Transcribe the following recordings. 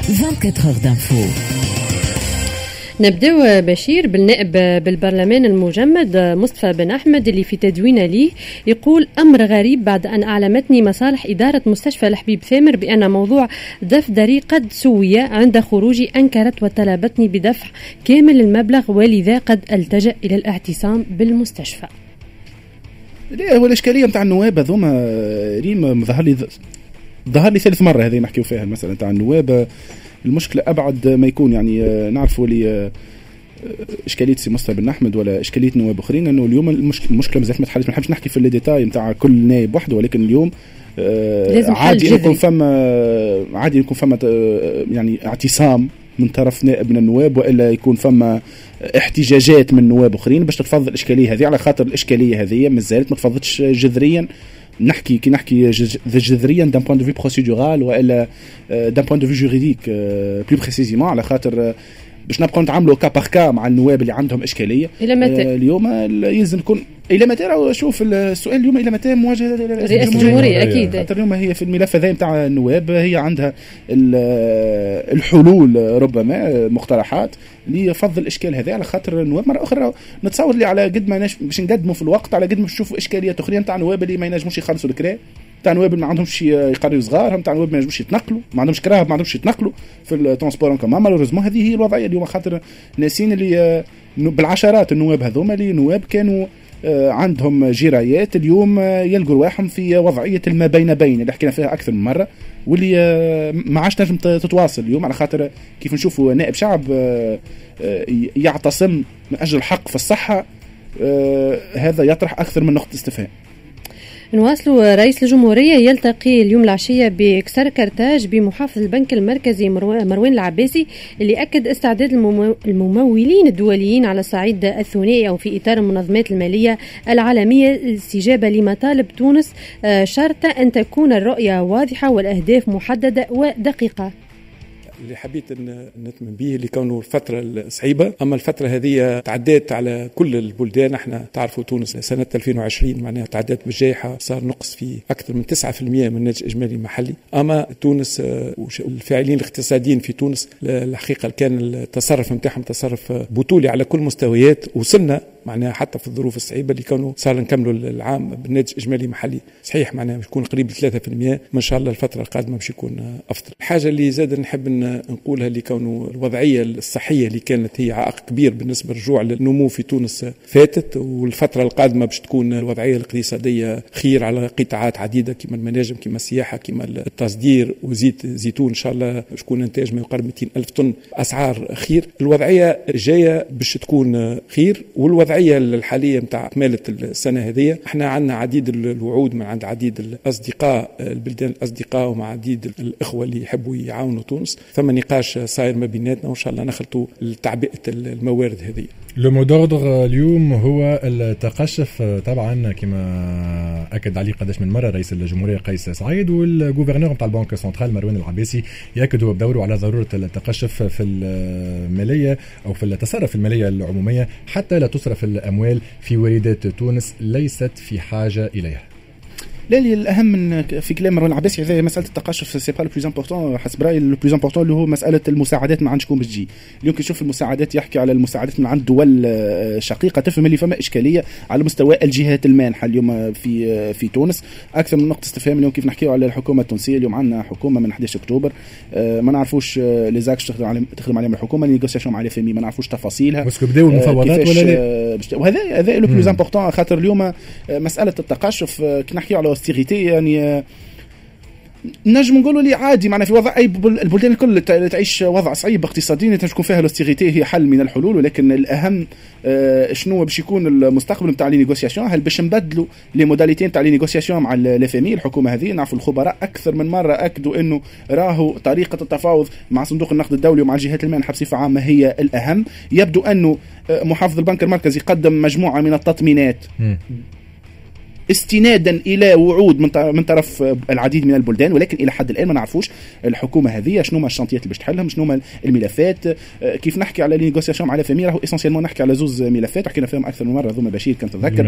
24 heures d'info. نبدأ بشير بالنائب بالبرلمان المجمد مصطفى بن أحمد اللي في تدوين ليه يقول أمر غريب بعد أن أعلمتني مصالح إدارة مستشفى الحبيب ثامر بأن موضوع دفتري قد سوي عند خروجي أنكرت وطلبتني بدفع كامل المبلغ ولذا قد التجأ إلى الاعتصام بالمستشفى. لا هو الإشكالية متاع النواب هذوما ريم ظهر لي ثالث مرة هذه نحكيو فيها المسألة متاع النواب. المشكلة أبعد ما يكون يعني نعرفوا لي إشكالية سي مصطفى بن أحمد ولا إشكالية نواب آخرين أنه اليوم المشكلة مازالت ما تحلش. ما نحبش نحكي في الديتاي متاع كل نائب وحده ولكن اليوم عادي يكون فما يعني اعتصام من طرف نائب من النواب وإلا يكون فما احتجاجات من نواب آخرين باش تتفضل الإشكالية هذه على خاطر الإشكالية هذه مازالت ما تفضلتش جذريا. نحكي جذريا دان بوين دو في بروسيدورال والا دان بوين دو في جوريديك بلو بريسيزيمون على خاطر باش نبقاو نتعاملوا كا باغ كا مع النواب اللي عندهم اشكاليه. اليوم يلزم تكون الى متى. شوف السؤال اليوم الى متى مواجهه رئاسه الجمهوريه اكيد خاطر اليوم هي في الملف هذا نتاع النواب هي عندها الحلول ربما مقترحات لفض الاشكال هذا على خاطر النواب مره اخرى نتصور اللي على قد ما باش نقدموا في الوقت على قد ما نشوفوا اشكاليات اخرى نتاع النواب اللي ما ينجموش يخلصوا الكرا تاع نواب ما عندهمش يقريوا صغار تاع نواب ما ينجموش يتنقلوا ما عندهمش كراهه ما عندهمش يتنقلوا في الترونسبور ان كومون. مالوريزمون هذه هي الوضعيه اليوم خاطر ناسين اللي بالعشرات النواب هذوما اللي نواب كانوا عندهم جرايات اليوم يلقوا رواحهم في وضعيه ما بين اللي حكينا فيها اكثر من مره واللي ما عادش تنجم تتواصل اليوم على خاطر كيف نشوفوا نائب شعب يعتصم من اجل الحق في الصحه هذا يطرح اكثر من نقطه استفهام. نواصلوا. رئيس الجمهورية يلتقي اليوم العشية بكسر كرتاج بمحافظ البنك المركزي مروان العباسي اللي أكد استعداد الممولين الدوليين على الصعيد الثنائي أو في إطار المنظمات المالية العالمية الاستجابة لمطالب تونس شرط أن تكون الرؤية واضحة والأهداف محددة ودقيقة. اللي حبيت نتمم به اللي كانوا الفترة الصعيبة أما الفترة هذه تعديت على كل البلدان. احنا تعرفوا تونس سنة 2020 معناها تعديت بالجائحة صار نقص في أكثر من 9% من الناتج الإجمالي المحلي. أما تونس والفاعلين الاقتصاديين في تونس الحقيقة كان التصرف متاعهم تصرف بطولي على كل مستويات. وصلنا معناها حتى في الظروف الصعيبة اللي كانوا صار نكملوا العام بالناتج إجمالي محلي صحيح معناها يكون قريب 3% ما شاء الله الفترة القادمة باش يكون أفضل. الحاجة اللي زاد نحب نقولها اللي كانوا الوضعية الصحية اللي كانت هي عائق كبير بالنسبة للرجوع للنمو في تونس فاتت والفترة القادمة باش تكون الوضعية الاقتصادية خير على قطاعات عديدة كما المناجم كما السياحة كما التصدير وزيت زيتون إن شاء الله باش يكون إنتاج ما يقارب 200,000 طن أسعار خير. الوضعية جاية باش تكون خير والوضعية الحالية متاع كمالة السنة هذه احنا عندنا عديد الوعود من عند عديد الأصدقاء البلدان الأصدقاء ومع عديد الإخوة اللي يحبوا يعاونوا تونس. ثم نقاش صاير ما بيناتنا وإن شاء الله نخلطوا لتعبئة الموارد هذه. لو مو دوردر اليوم هو التقشف طبعا كما أكد عليه قداش من مرة رئيس الجمهورية قيس سعيد والجوفرنور متاع البنك سنترال مروان العباسي يأكدوا بدوره على ضرورة التقشف في المالية أو في التصرف المالية العمومية حتى لا تصرف الأموال في واردات تونس ليست في حاجة إليها. لا الأهم من في كلام مروان العباسي هذا مسألة التقشف سي با لو بلوز امبورطون حسب رأيي لو بلوز امبورطون اللي هو مسألة المساعدات ما عندكم بتجي. اليوم كنشوف المساعدات يحكي على المساعدات من عند دول شقيقة تفهم اللي فما إشكالية على مستوى الجهات المانحة اليوم في تونس أكثر من نقطة استفهام. اليوم كيف نحكيو على الحكومة التونسية اليوم عندنا حكومة من 11 أكتوبر ما نعرفوش ليزاكش تخدم عليهم الحكومة نيغوسياسيون مع الفمي ما نعرفوش تفاصيلها بس بداوا المفاوضات ولا لا. وهذا لو بلوز امبورطون خاطر اليوم مسألة التقشف كنحكيو على اوستيريتي يعني نجم نقولوا لي عادي معنا في وضع أي البلدان الكل تعيش وضع صعيب اقتصاديا تكون فيها الاستيغيتي هي حل من الحلول. ولكن الأهم شنو باش يكون المستقبل نتاع لي نيغوسياسيون هل باش نبدلوا لي موداليتي نتاع لي نيغوسياسيون مع الفامي الحكومة هذه. نعرفوا الخبراء أكثر من مرة أكدوا إنه راهو طريقة التفاوض مع صندوق النقد الدولي ومع الجهات المانحة بصفة عامة هي الأهم. يبدو أنه محافظ البنك المركزي قدم مجموعة من التطمينات استنادا الى وعود من طرف العديد من البلدان، ولكن الى حد الان ما نعرفوش الحكومه هذه شنو هما الشانتيات اللي باش تحلهم، شنو هما الملفات. كيف نحكي على نيغوسياسيون على فامي راهو اسونسيالمون نحكي على زوز ملفات وحكينا فيهم اكثر من مره، هذوما بشير كنت تتذكر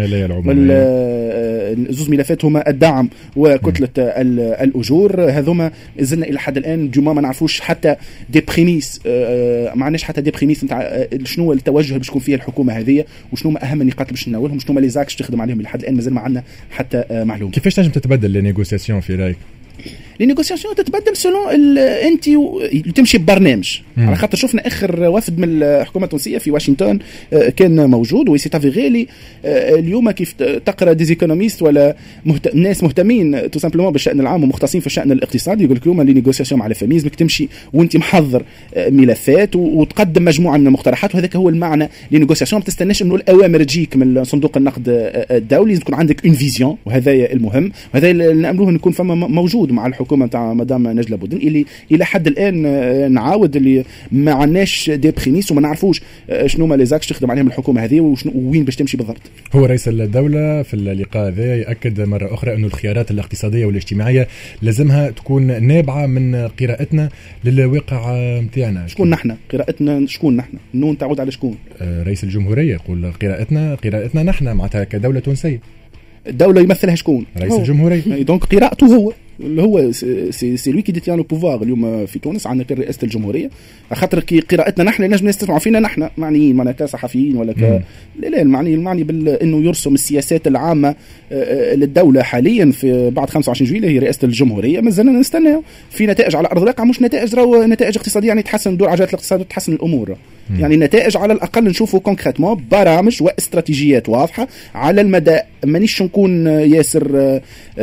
زوز ملفات هما الدعم وكتله الاجور. هذوما زلنا الى حد الان دوما ما نعرفوش حتى دي بريميس، ما عندناش حتى دي بريميس نتاع شنو التوجه اللي باش تكون فيه الحكومه هذه وشنو هما اهم النقاط اللي باش نناولهم، شنو هما لي زاكس تخدم عليهم. لحد الان مازال ما عندنا حتى معلومه. كيفاش تنجم تتبدل لي نيغوسياسيون في رايك؟ لي نيغوسياسيون تتبدل سولون انت تمشي ببرنامج. على خاطر شفنا اخر وفد من الحكومه التونسيه في واشنطن كان موجود وسي افيغي اليوم كيف تقرا ديزيكونوميست ولا ناس مهتمين تو سامبلومون بالشان العام ومختصين في الشان الاقتصادي يقول لك اليوم لي نيغوسياسيون مع الفاميز بدك تمشي وانت محضر ملفات وتقدم مجموعه من المقترحات، وهذاك هو المعنى لي نيغوسياسيون. ما تستناش انه الاوامر تجيك من صندوق النقد الدولي، لازم تكون عندك اون فيزيون، وهذا المهم وهذا اللي ناملوه نكون فما موجود مع الحكومه تاع مدام نجلة بودن اللي الى حد الان نعاود اللي ما عندناش دي بريميس وما نعرفوش شنو ما لي زاكس تخدم عليهم الحكومه هذه وين باش تمشي بالضبط. هو رئيس الدوله في اللقاء هذا ياكد مره اخرى انه الخيارات الاقتصاديه والاجتماعيه لازمها تكون نابعه من قراءتنا للواقع نتاعنا. شكون نحن؟ قراءتنا شكون نحن؟ النون تعود على شكون؟ رئيس الجمهوريه يقول قراءتنا نحن معناتها كدوله تونسيه. الدوله يمثلها شكون؟ رئيس الجمهوريه. دونك قراءته هو اللي هو سي لوي كي ديتيان لو بوفوار. اليوم في تونس عندنا رئاسه الجمهوريه، خاطر كي قراءتنا نحن نجم نستمعوا فينا نحن معنيين معنا كصحفيين ولا لا المعني انه يرسم السياسات العامه للدوله حاليا في بعد 25 جويلية هي رئاسه الجمهوريه. مازلنا نستناو في نتائج على ارض الواقع، مش نتائج اقتصاديه يعني تحسن دور عجله الاقتصاد وتحسن الامور، يعني النتائج على الاقل نشوفوا كونكريتمون برامج واستراتيجيات واضحه على المدى. مانيش نكون ياسر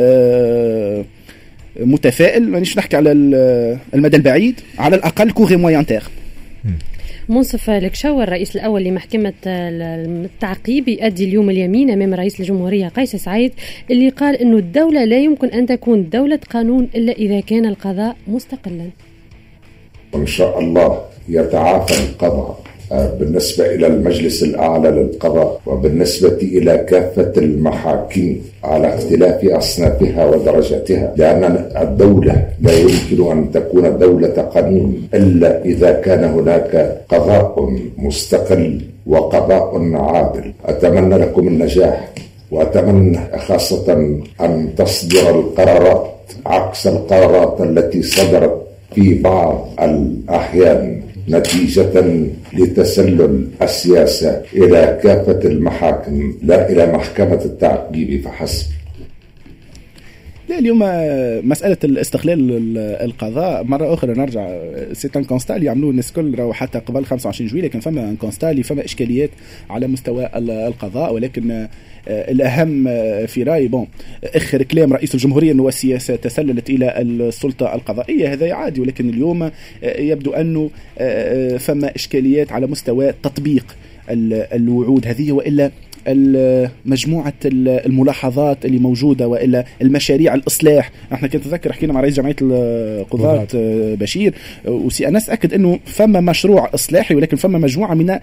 متفائل، مانيش نحكي على المدى البعيد، على الاقل كوري مويان تير. منصف الكشاوي الرئيس الأول لمحكمة التعقيب يؤدي اليوم اليمين أمام رئيس الجمهورية قيس سعيد اللي قال إنه الدولة لا يمكن أن تكون دولة قانون إلا إذا كان القضاء مستقلا. وإن شاء الله يتعافى القضاء بالنسبة إلى المجلس الأعلى للقضاء وبالنسبة إلى كافة المحاكم على اختلاف أصنافها ودرجاتها، لأن الدولة لا يمكن أن تكون دولة قانون إلا إذا كان هناك قضاء مستقل وقضاء عادل. أتمنى لكم النجاح، وأتمنى خاصة أن تصدر القرارات عكس القرارات التي صدرت في بعض الأحيان نتيجة لتسلل السياسة إلى كافة المحاكم لا إلى محكمة التعقيب فحسب. لا اليوم مسألة الاستقلال القضاء مرة أخرى نرجع سيتان كونستال يعملوه الناس كل راهو حتى قبل 25 جويلية كان فما كونستال فما إشكاليات على مستوى القضاء، ولكن الأهم في رأيي آخر كلام رئيس الجمهورية أنه السياسة تسللت إلى السلطة القضائية، هذا عادي، ولكن اليوم يبدو أنه فما إشكاليات على مستوى تطبيق الوعود هذه، وإلا مجموعة الملاحظات اللي موجودة وإلا المشاريع الإصلاح. احنا كنت أتذكر حكينا مع رئيس جمعية القضاة بشير أنا أتأكد أنه فما مشروع إصلاحي، ولكن فما مجموعة من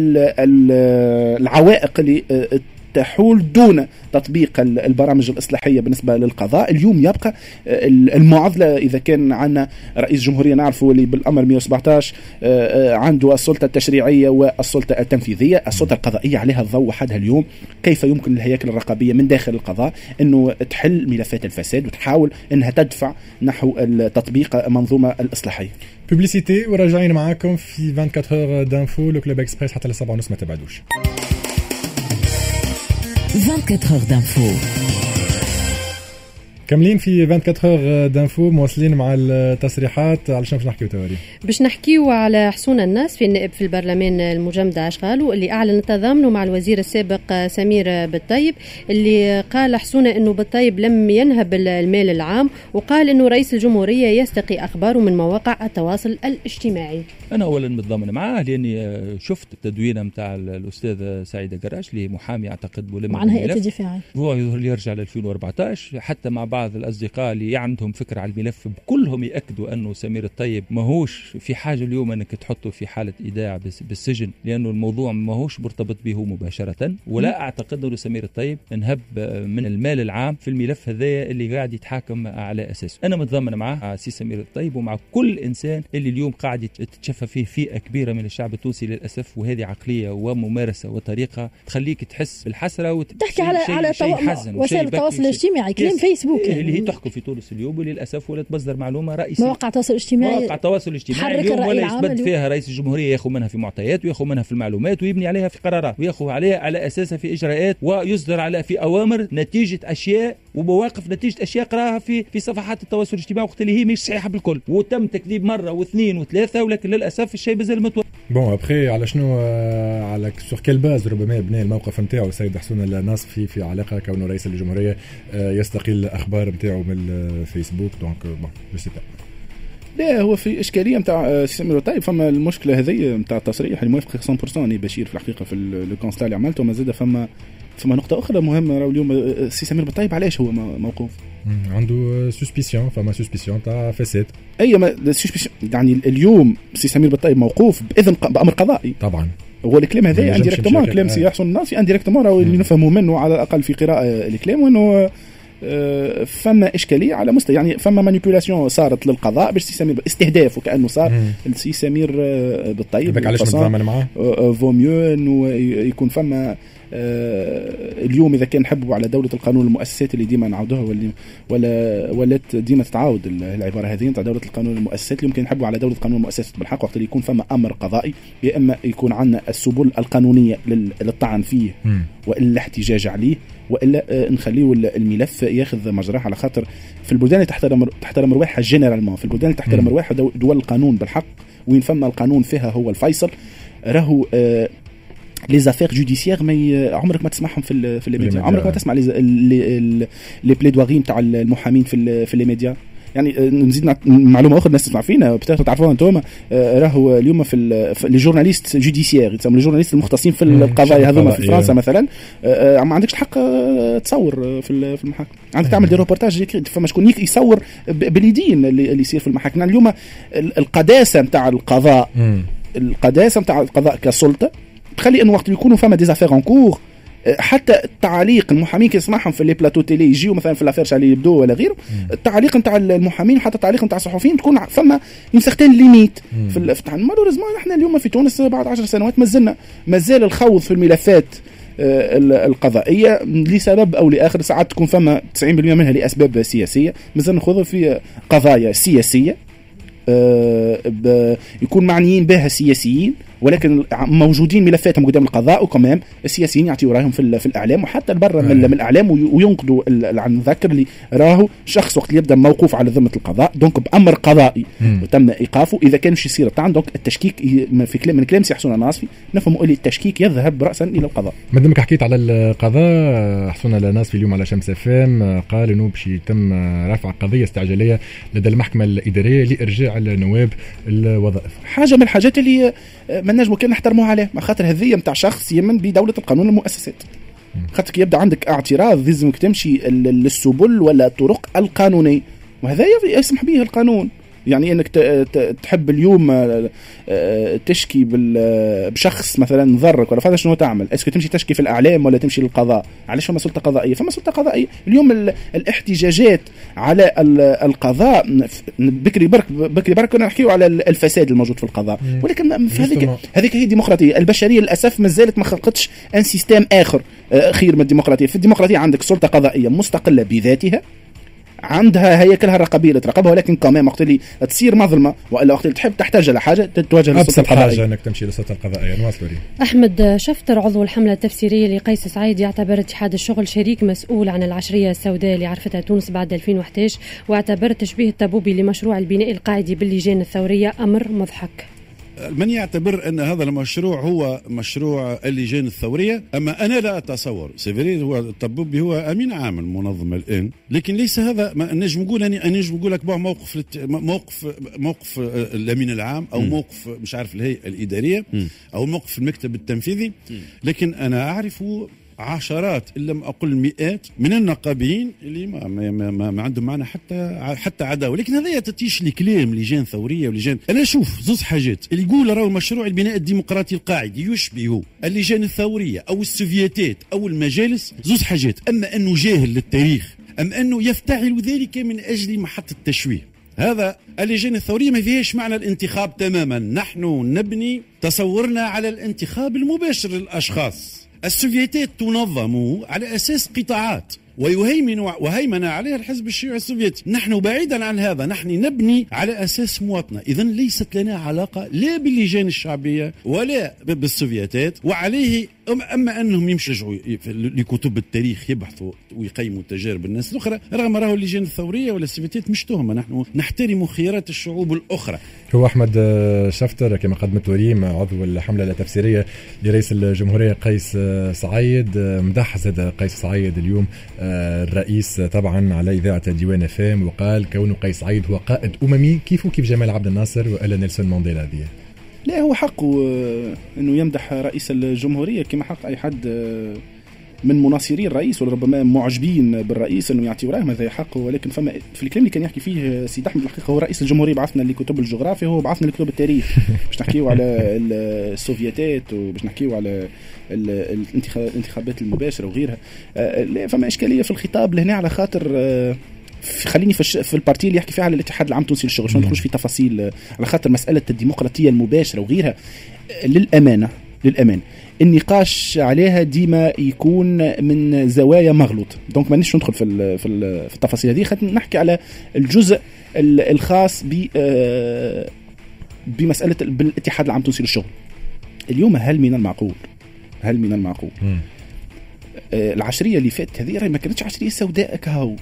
العوائق اللي تحول دون تطبيق البرامج الإصلاحية بالنسبة للقضاء. اليوم يبقى المعضلة إذا كان عندنا رئيس جمهورية نعرفه اللي بالأمر 117 عنده السلطة التشريعية والسلطة التنفيذية، السلطة القضائية عليها الضوء وحدها اليوم. كيف يمكن الهياكل الرقابية من داخل القضاء أنه تحل ملفات الفساد وتحاول أنها تدفع نحو تطبيق منظومة الإصلاحية؟ بوبليسيتي وراجعين معاكم في 24 هور دانفو لو كلوب اكسبريس حتى ل 7:30 ما تبعدوش. 24 heures d'info. كاملين في 24 هور دانفو مواصلين مع التصريحات. على شنو باش نحكيو توري؟ باش نحكيو على حصون الناس في النائب في البرلمان المجمد أشغالو اللي أعلن تضامنه مع الوزير السابق سمير بالطيب اللي قال حصونه أنه بالطيب لم ينهب المال العام، وقال أنه رئيس الجمهورية يستقي أخباره من مواقع التواصل الاجتماعي. أنا أولا متضامن معاه لأني شفت التدوينة متاع الأستاذ سعيد الجراش اللي محامي أعتقد معناها هيئة الدفاع هو يرجع ل 2014 حتى مع بعض بعض الأصدقاء اللي عندهم فكرة على الملف كلهم يأكدوا أنه سمير الطيب ماهوش في حاجة اليوم أنك تحطه في حالة إيداع بالسجن، لأنه الموضوع ماهوش مرتبط به مباشرة. ولا أعتقد أنه سمير الطيب انهب من المال العام في الملف هذا اللي قاعد يتحاكم على أساسه. أنا متضامن معه سي سمير الطيب ومع كل إنسان اللي اليوم قاعد تتشفى فيه فئة كبيرة من الشعب التونسي للأسف، وهذه عقلية وممارسة وطريقة تخليك تحس بالحسرة تحكي على وسائل التواصل الاجتماعي، كلام فيسبوك اللي هي تحكم في تونس اليوم وللأسف ولا تصدر معلومة رئيسية. مواقع التواصل الاجتماعي اليوم ولا يثبت فيها رئيس الجمهورية ياخذ منها في معطيات وياخذ منها في المعلومات ويبني عليها في قرارات وياخذ عليها على أساسها في إجراءات ويصدر على في أوامر نتيجة أشياء ومواقف نتيجة أشياء قراها في صفحات التواصل الاجتماعي وقت اللي هي مش صحيحة بالكل، وتم تكذيب مرة واثنين وثلاثة، ولكن للأسف الشيء بزل متوقع. بون ابخي على شنو على سور كيل باز ربما يبني الموقف نتاعو السيد حسون الناصفي في علاقه كونه رئيس الجمهوريه يستقيل الاخبار نتاعو من الفيسبوك. دونك بون جو سي با. لا هو في اشكاليه نتاع سمير الطيب، فما المشكله هذه نتاع التصريح اللي موافق 100% بشير في الحقيقه في لو كونستا اللي عملته. ما زاد فما نقطه اخرى مهمه. راهو اليوم سي سمير الطيب علاش هو موقوف؟ عنده سوسبيسيون، فما سوسبيسيون تاع فساد. اي ما يعني اليوم سي سمير الطيب موقوف باذن بامر قضائي طبعا. هو الكلام هذا انديريكتومون كلام سي حسون الناصفي انديريكتومون راهو اللي نفهمه منه على الاقل في قراءه الكلام، وانه فما اشكاليه على مستوى يعني فما مانيبيولاسيون صارت للقضاء باش سي سمير استهداف وكانه صار السي سمير بالطيب. علاش نتعامل معاه فو ميو انه يكون فما اليوم اذا كان نحبوا على دوله القانون المؤسسات اللي ديما نعاودوها ولا ديما تتعاود العباره هذه نتاع دوله القانون المؤسسات اللي ممكن نحبوا على دوله القانون المؤسسات بالحق وقت اللي يكون فما امر قضائي، يا اما يكون عندنا السبل القانونيه للطعن فيه والا الاحتجاج عليه، والا نخليه الملف ياخذ مجراه، على خاطر في البلدان اللي تحترم رواحها جينيرالمون، في البلدان اللي تحترم رواحها دول القانون بالحق وين فما القانون فيها هو الفيصل، راهو لي زافير جوديسيير ما عمرك ما تسمعهم في الميديا، عمرك ما تسمع لي بليدواري نتاع المحامين في لي ميديا. يعني نزيد معلومه اخرى الناس تسمع فينا بتعرفوا تعرفوها انتم، راهو اليوم في لي جورناليست جوديسيير يسموا لي جورناليست المختصين في القضايا هذوما في فرنسا مثلا، ما عندكش الحق تصور في المحاكم، عندك تعمل دي روبورتاج فما شكون يصور باليدين اللي يصير في المحاكم. يعني اليوم القداسه نتاع القضاء كسلطه تخلي انه وقت يكونوا فما دي زافير ان كور، حتى التعاليق المحامين كي يسمعهم في لي بلاتو تيلي يجيو مثلا في الافيرش اللي يبدو ولا غيره، التعاليق نتاع المحامين حتى التعاليق نتاع الصحفيين تكون فما ان سيغتين ليميت في مالوريزمون. احنا اليوم في تونس بعد 10 سنوات مازال الخوض في الملفات القضائيه لسبب او لاخر، ساعات تكون فما 90% منها لاسباب سياسيه، مازال نخوض في قضايا سياسيه يكون معنيين بها السياسيين، ولكن موجودين ملفاتهم قدام القضاء، وكمان السياسيين يعطيوا رايهم في الاعلام وحتى برا من الاعلام وينقضوا عن ذاكر اللي راهو شخص وقت يبدا موقوف على ذمه القضاء دونك بامر قضائي وتم ايقافه اذا كان مش يصير طعن. دونك التشكيك في كلام سي حسون الناصفي نفهموا اللي التشكيك يذهب راسا الى القضاء. ما دامك حكيت على القضاء، حسون الناصفي اليوم على شمس FM قال انه باش يتم رفع قضيه استعجاليه لدى المحكمه الاداريه لارجاع النواب الوظائف. حاجه من الحاجات اللي ما نجمو كان نحترموها عليه، ما خاطر هذه نتاع شخص يمن بدوله القانون المؤسسات، خاطر يبدا عندك اعتراض لازمك تمشي للسبل ولا الطرق القانونيه، وهذا يسمح به القانون. يعني انك تحب اليوم تشكي بشخص مثلا ضرك ولا فهذا شنو تعمل؟ اسكو تمشي تشكي في الاعلام ولا تمشي للقضاء؟ علاش فما سلطه قضائيه؟ فما سلطه قضائيه اليوم. الاحتجاجات على القضاء بكري برك كنا نحكيو على الفساد الموجود في القضاء، ولكن هذيك هي الديمقراطيه البشريه. للاسف مازالت ما خلقتش ان سيستم اخر خير من الديمقراطيه. في الديمقراطيه عندك سلطه قضائيه مستقله بذاتها، عندها هيكلها الرقابيه اللي تراقبها، ولكن كمان وقت اللي تصير مظلمه والا وقت اللي تحب تحتاج لحاجه تتوجه للسلطه القضائيه. حاجه انك تمشي للسلطه القضائيه. نواصلوا لي. احمد شفتر عضو الحمله التفسيريه لقيس سعيد يعتبر اتحاد الشغل شريك مسؤول عن العشريه السوداء اللي عرفتها تونس بعد 2011، واعتبر تشبيه الطبوبي لمشروع البناء القاعدي باللجان الثوريه امر مضحك. من يعتبر أن هذا المشروع هو مشروع اللجان الثورية، أما أنا لا أتصور. سيفيري هو الطبوبي هو أمين عام المنظمة الآن، لكن ليس هذا ما نجم نقول. أنا نجم نقول لك موقف الأمين العام أو موقف مش عارف الهيئة الإدارية أو موقف المكتب التنفيذي، لكن أنا أعرف عشرات إن لم أقل مئات من النقابيين اللي ما عندهم معنا حتى عداوة. لكن هذا تتيش لكلام لجان ثورية ولجان. أنا أشوف زوز حاجات اللي يقول راهو مشروع البناء الديمقراطي القاعدي يشبه اللجان الثورية أو السوفيتات أو المجالس. زوز حاجات، أما أنه جاهل للتاريخ أم أنه يفتعل ذلك من أجل محطة التشويه. هذا اللجان الثورية ما فيهاش معنى الانتخاب تماما. نحن نبني تصورنا على الانتخاب المباشر للأشخاص. السوفيتات تنظم على أساس قطاعات وهيمن عليها الحزب الشيوعي السوفيتي. نحن بعيدا عن هذا، نحن نبني على أساس مواطنة. إذن ليست لنا علاقة لا باللجان الشعبية ولا بالسوفيتات. وعليه أما أنهم يمشوا لكتب التاريخ يبحثوا ويقيموا تجارب الناس الأخرى، رغم راهو اللجان الثورية ولا السوفيتات مش تهمة. نحن نحترم خيارات الشعوب الأخرى. هو أحمد شفتر كما قدمت ريم عضو الحملة التفسيرية لرئيس الجمهورية قيس سعيد، مدح زاد قيس سعيد اليوم الرئيس طبعا على إذاعة ديوان فام، وقال كونه قيس سعيد هو قائد أممي كيف جمال عبد الناصر وإلا نيلسون مانديلا. هذه لا، هو حقه أنه يمدح رئيس الجمهورية كما حق أي حد من مناصري الرئيس وربما معجبين بالرئيس انه يعطي وراه، هذا حقه. ولكن فما في الكلام اللي كان يحكي فيه سيد احمد الحقيقه هو رئيس الجمهوريه بعثنا لكتب الجغرافيا، هو بعثنا لكتب التاريخ باش نحكيوا على السوفيتات وباش نحكيوا على الانتخابات المباشره وغيرها. لا، فما اشكاليه في الخطاب لهنا على خاطر خليني في البارتي اللي يحكي فيها على الاتحاد العام التونسي للشغل، شو ندخلش في تفاصيل على خاطر مساله الديمقراطيه المباشره وغيرها. للامانه النقاش عليها ديما يكون من زوايا مغلوط، دونك مانيش ندخل في التفاصيل هذه. خلينا نحكي على الجزء الخاص بمساله بالاتحاد العام التونسي للشغل. اليوم هل من المعقول العشريه اللي فاتت هذه ما كانتش عشريه سوداء كهو،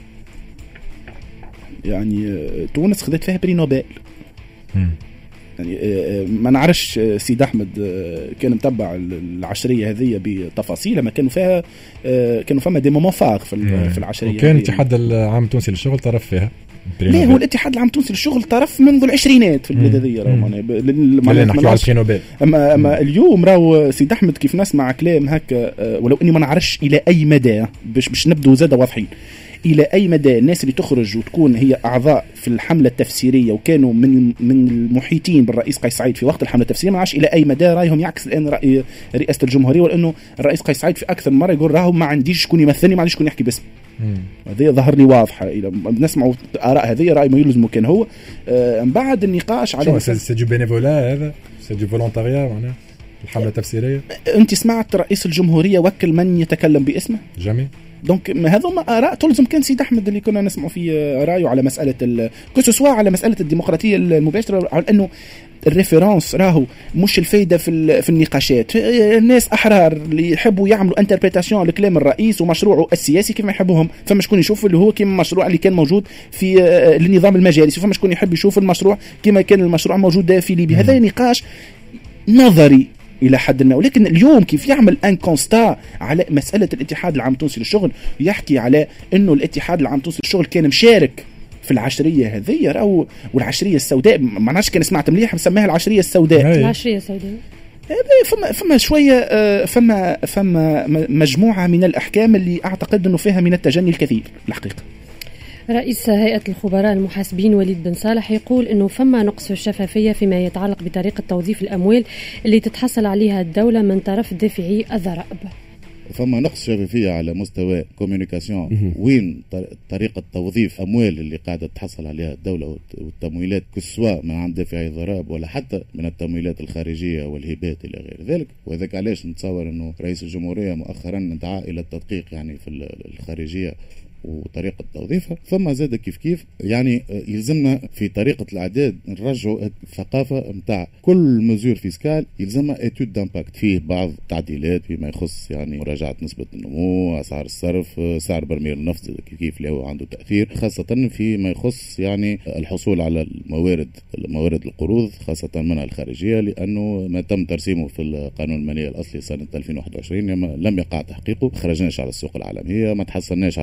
يعني تونس خذت فيها بري نوبل. يعني ما نعرفش سيد احمد كان متبع العشريه هذه بتفاصيلها، ما كانوا فما دي مومون فاغ في العشريه. وكان الاتحاد العام التونسي للشغل طرف فيها. ليه هو الاتحاد العام التونسي للشغل طرف منذ العشرينات في البلاد هذه. اما اليوم راهو سيد احمد كيف نسمع كلام هكا، ولو اني ما نعرفش الى اي مدى باش نبدو زاده واضحين الى اي مدى الناس اللي تخرج وتكون هي اعضاء في الحمله التفسيريه وكانوا من المحيطين بالرئيس قيس سعيد في وقت الحمله التفسيريه، ما نعرفش الى اي مدى رايهم يعكس الان راي رئاسه الجمهوريه، ولانه الرئيس قيس سعيد في اكثر من مره يقول راهو ما عنديش شكون يمثلني، ما عنديش شكون يحكي باسمي. هذه ظهر لي واضحه. الى نسمعوا اراء هذه راي ما يلزم كان هو من بعد النقاش على سي دو بينيفولا، هذا سي دو فولونتاريا معناها الحمله التفسيريه. انت سمعت رئيس الجمهوريه وكل من يتكلم باسمه؟ جميل. دونك هذوما آراء تلزم. كان سيد أحمد اللي كنا نسمع فيه رأيه على مسألة كسوسوا على مسألة الديمقراطية المباشرة، على أنه الريفيرانس راهو مش الفايدة في النقاشات. الناس أحرار اللي يحبوا يعملوا انتربريتاسيون لكلام الرئيس ومشروعه السياسي كيف ما يحبوهم. فما شكون يشوف اللي هو كما مشروع اللي كان موجود في النظام المجالسي، وفما شكون يحب يشوف المشروع كما كان المشروع موجود في ليبيا. هذا نقاش نظري إلى حد ما. ولكن اليوم كيف يعمل ان كونستا على مسألة الاتحاد العام التونسي للشغل، يحكي على أنه الاتحاد العام التونسي للشغل كان مشارك في العشرية هذه والعشرية السوداء. ما نعرفش كان سمعت مليح بسميها العشرية السوداء. العشرية السوداء فما شوية فما مجموعة من الأحكام اللي أعتقد أنه فيها من التجني الكثير الحقيقة. رئيس هيئة الخبراء المحاسبين وليد بن صالح يقول أنه فما نقص في الشفافية فيما يتعلق بطريقة توظيف الأموال اللي تتحصل عليها الدولة من طرف دافعي الضرائب. فما نقص شفافية على مستوى كوميونيكاسيون، وين طريقة توظيف أموال اللي قاعدة تحصل عليها الدولة والتمويلات سواء من عند دافعي الضرائب ولا حتى من التمويلات الخارجية والهبات إلى غير ذلك. وذلك علاش نتصور أنه رئيس الجمهورية مؤخرا دعا إلى التدقيق يعني في الخارجية وطريقة توظيفها. ثم زاد كيف يعني يلزمنا في طريقة الإعداد نرجعوا الثقافة متاع كل مزور فيسكال يلزمها اتود دامباكت، فيه بعض التعديلات فيما يخص يعني مراجعة نسبة النمو، أسعار الصرف، سعر برميل النفط كيف اللي هو عنده تأثير، خاصة فيما يخص يعني الحصول على الموارد القروض خاصة منها الخارجية، لأنه ما تم ترسيمه في القانون المالي الأصلي سنة 2021 لم يقع تحقيقه. خرجناش على السوق العالمية، ما تحصلناش على برنامج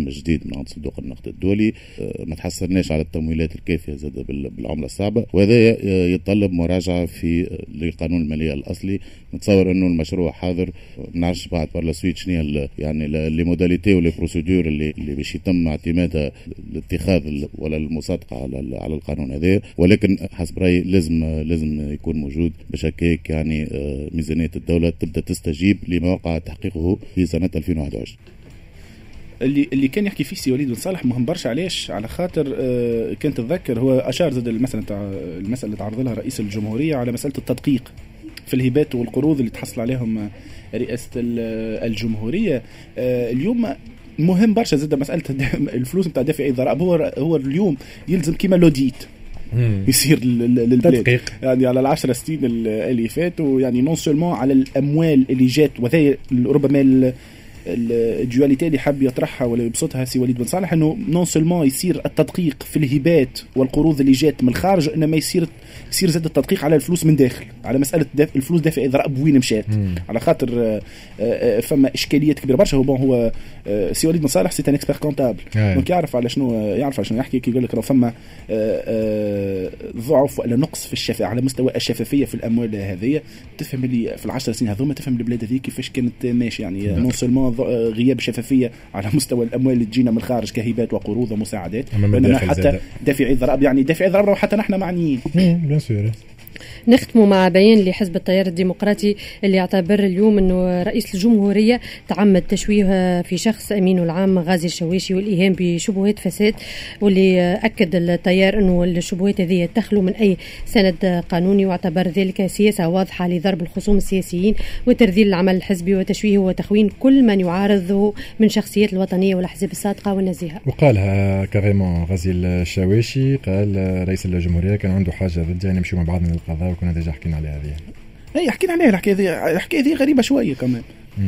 دعم جديد من عند صندوق النقد الدولي، ما تحصلناش على التمويلات الكافيه زاد بالعمله الصعبه، وهذا يتطلب مراجعه في لقانون الماليه الاصلي. نتصور انه المشروع حاضر، ما نعرفش بعد بار لا سويت شنو يعني لي موداليتي ولي بروسيدور اللي باش يتم اعتمادها لاتخاذ ولا المصادقه على القانون هذا، ولكن حسب رايي لازم يكون موجود باش هكاك يعني ميزانيه الدوله تبدا تستجيب لما وقع تحقيقه في سنه 2021. اللي كان يحكي فيه سي وليد بن صالح مهم برشا. علاش؟ على خاطر كان تتذكر هو اشار زاد المساله اللي تعرض لها رئيس الجمهوريه على مساله التدقيق في الهبات والقروض اللي تحصل عليهم رئاسه الجمهوريه. اليوم مهم برشا زاد مساله الفلوس نتاع دافع الضرائب. هو اليوم يلزم كيما لوديت يصير للبلاد يعني على 10 سنين اللي فاتوا، يعني نون سولمون على الاموال اللي جات، وهذا ربما الديواليتي اللي حاب يطرحها ولا يبسطها سي وليد بن صالح، انه نون سولمون يصير التدقيق في الهبات والقروض اللي جات من الخارج، انما يصير زاد التدقيق على الفلوس من داخل، على مساله الفلوس دافع الضرائب وين مشات. على خاطر فما اشكاليات كبيره برشا. هو سي وليد بن صالح سي ان اكسبير كونتابل، دونك يعرف على شنو يحكي كي يقول لك راه فما ضعف ولا نقص في على مستوى الشفافيه في الاموال هذه. تفهم اللي في ال10 سنين هذوما تفهم البلاد هذه كيفاش كانت ماشي، يعني نون سولمون غياب شفافيه على مستوى الاموال اللي تجينا من الخارج كهبات وقروض ومساعدات، انما حتى دافع الضرائب، يعني دافع الضرائب حتى نحن معنيين. نختموا مع بيان لحزب التيار الديمقراطي اللي يعتبر اليوم انه رئيس الجمهوريه تعمد تشويه في شخص امينه العام غازي الشواشي والايهام بشبهات فساد، واللي اكد التيار انه الشبهات هذه تخلو من اي سند قانوني، واعتبر ذلك سياسه واضحه لضرب الخصوم السياسيين وترذيل العمل الحزبي وتشويه وتخوين كل من يعارضه من شخصيات الوطنيه والاحزاب الصادقه والنزيهه. وقالها كاريمون غازي الشواشي، قال رئيس الجمهوريه كان عنده حاجه ضد يعني نمشيو مع بعضنا للقضاء، وكنا ديجا حكينا عليها هذه. اي حكينا عليها الحكايه هذه غريبه شويه كمان.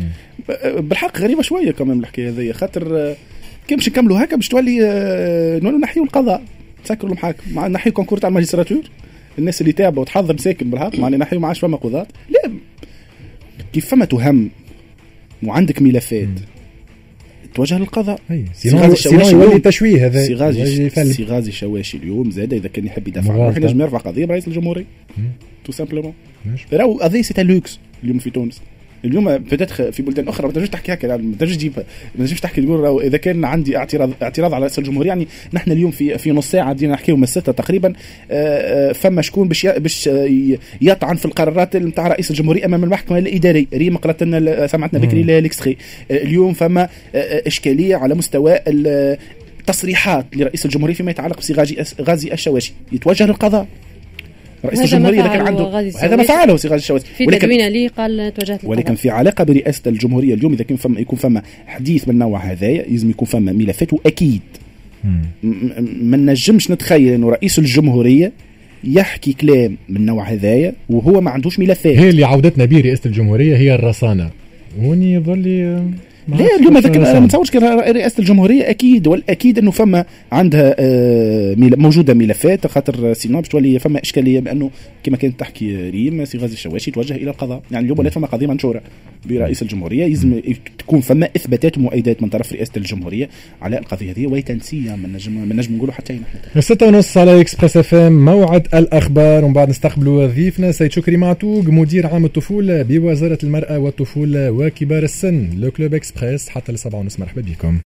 بالحق غريبه شويه كمان الحكايه هذه، خاطر كي باش نكملوا هكا باش تولي نولوا نحيوا القضاء، تسكروا المحاكم، مع نحيوا كونكور تاع الماجستراتور، الناس اللي تابعوا وتحضر مساكن بالحق، مع نحيوا ما عادش فما قضاة. لا، كيف فما تهم وعندك ملفات توجه للقضاء. سينو يولي تشويه هذا. سي غازي الشواشي اليوم زاد اذا كان يحب يدافع عنه ينجم يرفع قضيه برئيس الجمهوريه تو سامبلومون. راهو قضيه سي لوكس اليوم في تونس. اليوم بدات في بلدان اخرى ما تنجمش تحكي هكا، ما تنجمش تجيبها، ما تنجمش تحكي تقول اذا كان عندي اعتراض على رئيس الجمهوريه. يعني نحن اليوم في نص ساعه بدينا نحكيو من 6 تقريبا، فما شكون باش يطعن في القرارات نتاع رئيس الجمهوريه امام المحكمه الاداريه. ريم قرات لنا سمعتنا بكري ليكستري. اليوم فما اشكاليه على مستوى التصريحات لرئيس الجمهوريه فيما يتعلق بسي غازي الشواشي، يتوجه للقضاء. رئيس الجمهورية كان عنده هذا ما فعله سي غازي الشواشي في تدوينه ليه قال توجهت، ولكن في علاقة برئاسة الجمهورية اليوم إذا كان يكون فما حديث من النوع هذايا لازم يكون فما ملفات. وأكيد ما نجمش نتخيل إنه رئيس الجمهورية يحكي كلام من النوع هذايا وهو ما عندوش ملفات. هي اللي عودتنا به رئاسة الجمهورية هي الرصانة، هوني يظل لا اليوم هذاك ما نتصورش رئاسة الجمهورية أكيد، والأكيد إنه فما عندها موجودة ملفات، خاطر سينو باش تولي فما إشكالية بأنه كما كانت تحكي ريم سي غازي الشواشي توجه إلى القضاء. يعني اليوم ولا فما قضية منشورة برئيس الجمهورية، لازم تكون فما إثباتات ومؤيدات من طرف رئاسة الجمهورية على القضية هذه، وهي تنسية ما نجم نقولوا حتى هنا. 6:30 على إكسبريس اف ام، موعد الأخبار، ومن بعد نستقبلوا ضيفنا سيد شكري معتوق مدير عام الطفولة بوزارة المرأة والطفولة وكبار السن لو كلوب إكسبريس حتى ل7:30. مرحبا بكم.